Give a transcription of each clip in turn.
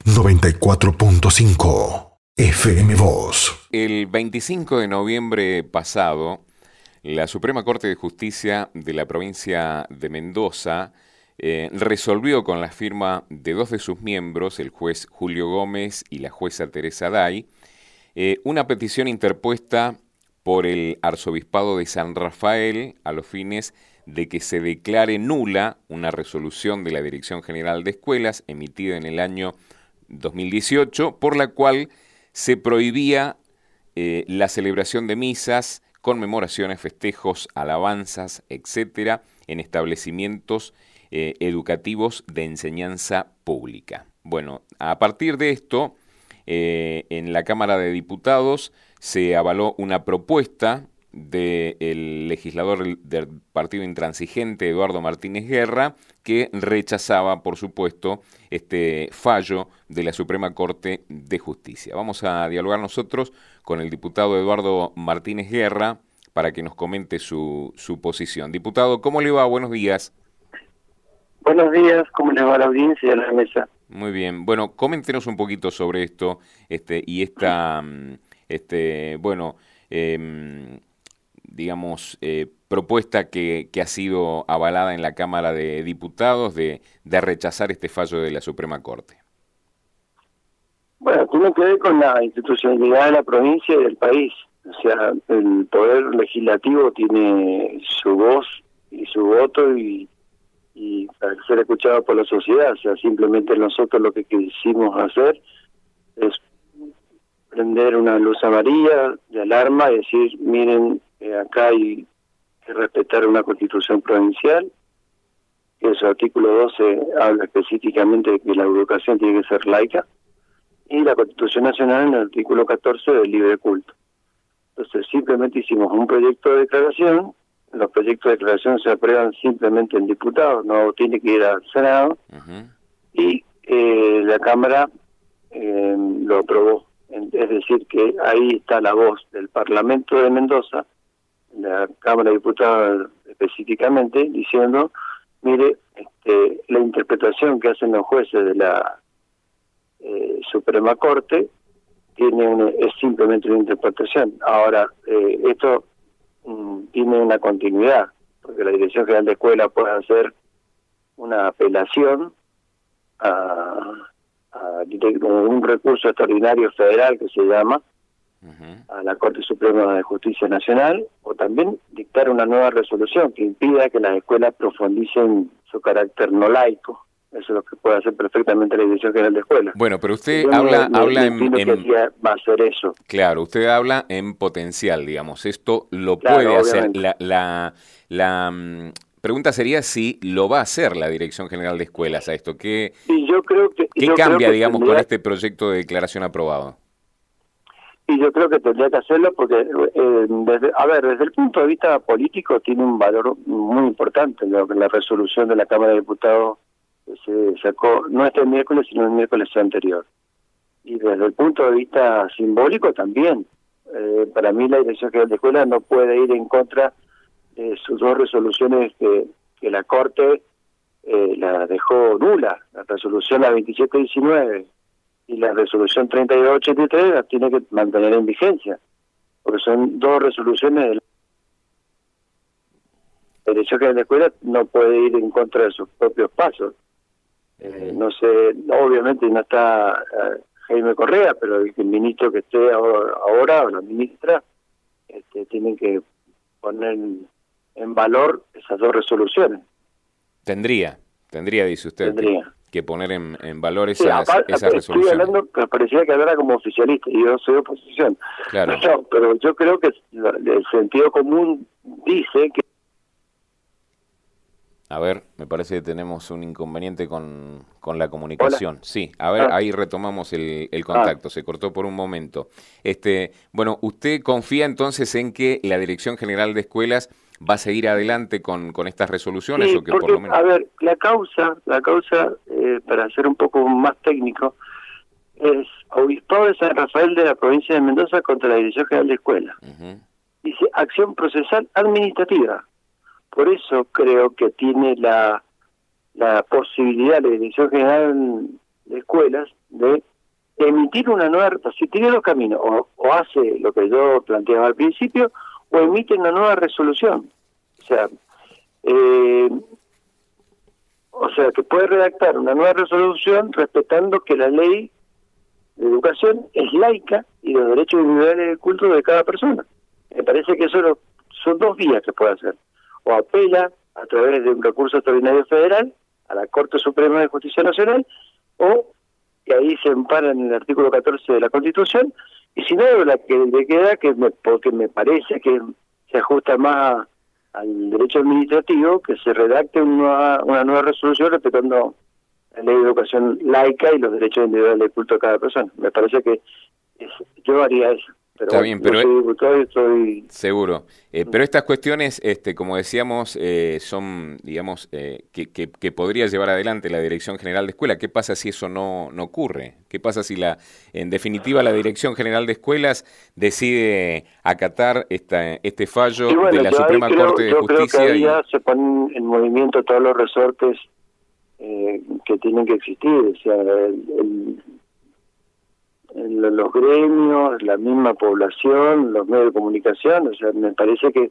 94.5 FM Voz. El 25 de noviembre pasado, la Suprema Corte de Justicia de la provincia de Mendoza resolvió con la firma de dos de sus miembros, el juez Julio Gómez y la jueza Teresa Day, una petición interpuesta por el Arzobispado de San Rafael a los fines de que se declare nula una resolución de la Dirección General de Escuelas emitida en el año 2018, por la cual se prohibía la celebración de misas, conmemoraciones, festejos, alabanzas, etcétera, en establecimientos educativos de enseñanza pública. Bueno, a partir de esto, en la Cámara de Diputados se avaló una propuesta del legislador del Partido Intransigente, Eduardo Martínez Guerra, que rechazaba, por supuesto, este fallo de la Suprema Corte de Justicia. Vamos a dialogar nosotros con el diputado Eduardo Martínez Guerra para que nos comente su posición. Diputado, ¿cómo le va? Buenos días. Buenos días, ¿cómo le va a la audiencia y a la mesa? Muy bien. Bueno, coméntenos un poquito sobre esto y esta, digamos, propuesta que ha sido avalada en la Cámara de Diputados de rechazar este fallo de la Suprema Corte. Bueno, tiene que ver con la institucionalidad de la provincia y del país. O sea, el Poder Legislativo tiene su voz y su voto y para ser escuchado por la sociedad. O sea, simplemente nosotros lo que quisimos hacer es prender una luz amarilla de alarma y decir, miren, acá hay que respetar una constitución provincial, que en su artículo 12 habla específicamente de que la educación tiene que ser laica, y la Constitución Nacional en el artículo 14 del libre culto. Entonces simplemente hicimos un proyecto de declaración. Los proyectos de declaración se aprueban simplemente en diputados, no tiene que ir al Senado, y la Cámara lo aprobó. Es decir, que ahí está la voz del Parlamento de Mendoza, la Cámara de Diputados específicamente, diciendo, mire, la interpretación que hacen los jueces de la Suprema Corte es simplemente una interpretación. Ahora, esto tiene una continuidad, porque la Dirección General de Escuela puede hacer una apelación a un recurso extraordinario federal que se llama a la Corte Suprema de Justicia Nacional, o también dictar una nueva resolución que impida que las escuelas profundicen su carácter no laico. Eso es lo que puede hacer perfectamente la Dirección General de Escuelas. Bueno, pero usted habla en que va a hacer eso. Claro, usted habla en potencial, digamos. Esto lo Claro, puede hacer. obviamente. La pregunta sería si lo va a hacer la Dirección General de Escuelas a esto. ¿Qué cambia, digamos, con este proyecto de declaración aprobado? Y yo creo que tendría que hacerlo porque, desde el punto de vista político tiene un valor muy importante la resolución de la Cámara de Diputados que se sacó, no este miércoles, sino el miércoles anterior. Y desde el punto de vista simbólico también. Para mí la Dirección General de Escuela no puede ir en contra de sus dos resoluciones que la Corte la dejó nula. La resolución la 2719 y la resolución 3283 la tiene que mantener en vigencia, porque son dos resoluciones de la Dirección General de Escuela, no puede ir en contra de sus propios pasos. No sé, obviamente no está Jaime Correa, pero el ministro que esté ahora o la ministra tienen que poner en valor esas dos resoluciones. Tendría, dice usted, que poner en valor esas estoy resoluciones. Hablando, que parecía que hablara como oficialista, y yo soy oposición. Claro. No, pero yo creo que el sentido común dice que... A ver, me parece que tenemos un inconveniente con la comunicación. Hola. Sí, a ver, ahí retomamos el contacto, se cortó por un momento. Bueno, ¿usted confía entonces en que la Dirección General de Escuelas va a seguir adelante con estas resoluciones? Sí, o que porque, por lo menos... a ver, la causa, para ser un poco más técnico, es Obispado de San Rafael de la provincia de Mendoza contra la Dirección General de Escuelas. Dice acción procesal administrativa. Por eso creo que tiene la posibilidad la Dirección General de Escuelas de emitir una nueva, si tiene dos caminos, o hace lo que yo planteaba al principio, o emite una nueva resolución. Eh, o sea, que puede redactar una nueva resolución respetando que la ley de educación es laica y los derechos individuales del culto de cada persona. Me parece que eso son dos vías que puede hacer. O apela a través de un recurso extraordinario federal a la Corte Suprema de Justicia Nacional, o que ahí se ampara en el artículo 14 de la Constitución, y si no, la que le queda, porque me parece que se ajusta más al derecho administrativo, que se redacte una nueva resolución respetando la ley de educación laica y los derechos individuales del culto de cada persona. Me parece que yo haría eso. Pero Está bien, pero no soy diputado y estoy... seguro. Pero estas cuestiones, como decíamos, son, digamos, que podría llevar adelante la Dirección General de Escuela. ¿Qué pasa si eso no ocurre? ¿Qué pasa si en definitiva, la Dirección General de Escuelas decide acatar este fallo de la Suprema Corte de Justicia? Creo que ahí ya se ponen en movimiento todos los resortes que tienen que existir, o sea, los gremios, la misma población, los medios de comunicación. O sea, me parece que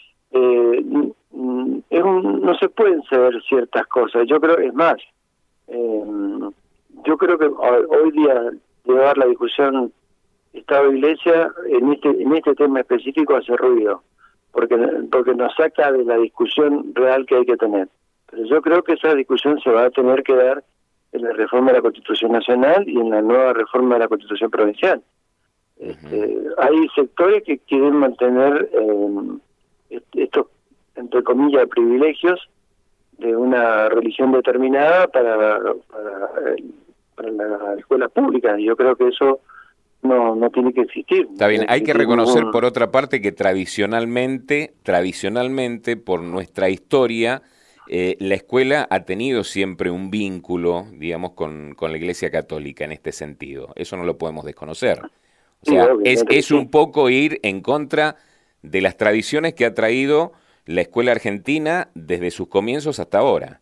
no se pueden ceder ciertas cosas. Yo creo, es más, yo creo que hoy día llevar la discusión Estado-Iglesia en este tema específico hace ruido, porque nos saca de la discusión real que hay que tener. Pero yo creo que esa discusión se va a tener que dar en la reforma de la Constitución Nacional y en la nueva reforma de la Constitución Provincial. Hay sectores que quieren mantener estos, entre comillas, privilegios de una religión determinada para la escuela pública. Yo creo que eso no tiene que existir. Está bien, hay que reconocer por otra parte que tradicionalmente, por nuestra historia, la escuela ha tenido siempre un vínculo, digamos, con la Iglesia Católica en este sentido. Eso no lo podemos desconocer. O sea, es un poco ir en contra de las tradiciones que ha traído la escuela argentina desde sus comienzos hasta ahora.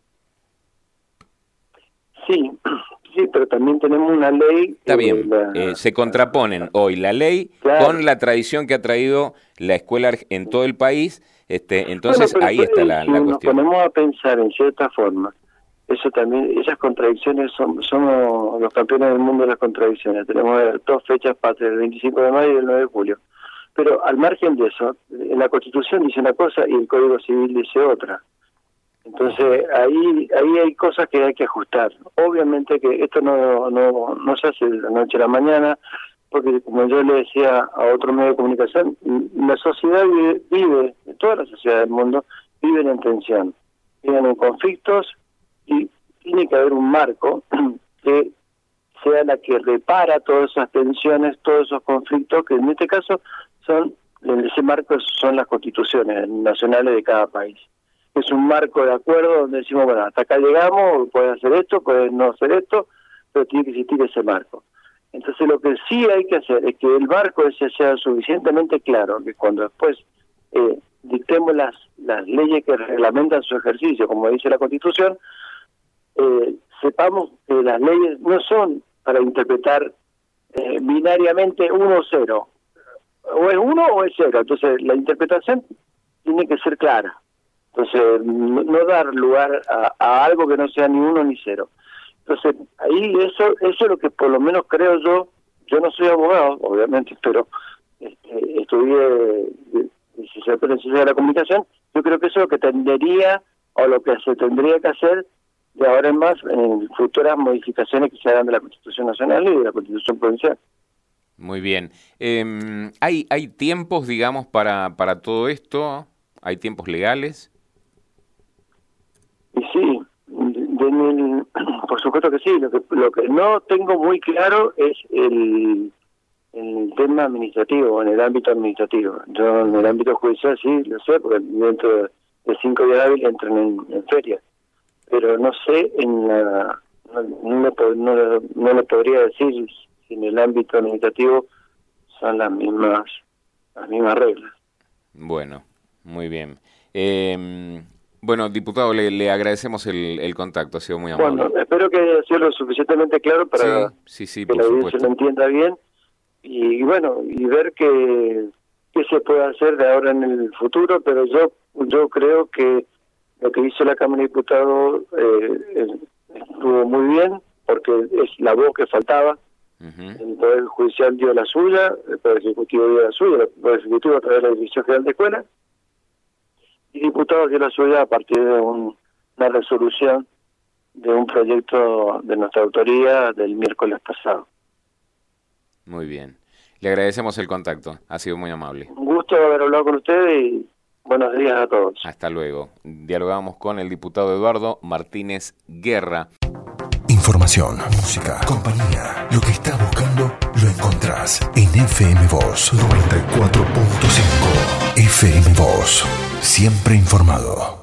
Sí, pero también tenemos una ley... Está bien, se contraponen hoy la ley con la tradición que ha traído la escuela en todo el país. Entonces ahí está la cuestión. Nos ponemos a pensar en cierta forma, eso también, esas contradicciones, somos los campeones del mundo de las contradicciones. Tenemos dos fechas patrias, el 25 de mayo y el 9 de julio. Pero al margen de eso, la Constitución dice una cosa y el Código Civil dice otra. Entonces ahí hay cosas que hay que ajustar. Obviamente que esto no se hace de la noche a la mañana, porque como yo le decía a otro medio de comunicación, la sociedad vive, toda la sociedad del mundo, viven en tensión, viven en conflictos, y tiene que haber un marco que sea la que repara todas esas tensiones, todos esos conflictos, que en este caso ese marco son las constituciones nacionales de cada país. Es un marco de acuerdo donde decimos, bueno, hasta acá llegamos, puede hacer esto, puede no hacer esto, pero tiene que existir ese marco. Entonces lo que sí hay que hacer es que el marco ese sea suficientemente claro, que cuando después dictemos las leyes que reglamentan su ejercicio, como dice la Constitución, sepamos que las leyes no son para interpretar binariamente 1 o 0, o es 1 o es 0. Entonces la interpretación tiene que ser clara. Entonces no dar lugar a algo que no sea ni 1 ni 0. Entonces, ahí eso es lo que por lo menos creo yo no soy abogado, obviamente, pero estudié licenciatura en Ciencias de la Comunicación. Yo creo que eso es lo que tendería, o lo que se tendría que hacer de ahora en más, en futuras modificaciones que se hagan de la Constitución Nacional y de la Constitución Provincial. Muy bien. ¿Hay tiempos, digamos, para todo esto? ¿Hay tiempos legales? Y sí, por supuesto que sí. Lo que no tengo muy claro es el tema administrativo, en el ámbito administrativo. Yo en el ámbito judicial sí lo sé, porque dentro de 5 días hábiles entran en feria. Pero no sé, no le podría decir si en el ámbito administrativo son las mismas reglas. Bueno, muy bien. Bueno, diputado, le agradecemos el contacto, ha sido muy amable. Bueno, espero que haya sido lo suficientemente claro para sí, que por la audiencia supuesto. lo entienda bien y bueno, y ver qué se puede hacer de ahora en el futuro, pero yo creo que lo que hizo la Cámara de Diputados estuvo muy bien, porque es la voz que faltaba. El Poder Judicial dio la suya, el Poder Ejecutivo dio la suya, el Poder Ejecutivo a través de la Dirección General de Escuela, y Diputados dio la suya a partir de una resolución de un proyecto de nuestra autoría del miércoles pasado. Muy bien. Le agradecemos el contacto, ha sido muy amable. Un gusto haber hablado con ustedes y buenos días a todos. Hasta luego. Dialogamos con el diputado Eduardo Martínez Guerra. Información, música, compañía. Lo que estás buscando lo encontrás en FM Voz 94.5. FM Voz. Siempre informado.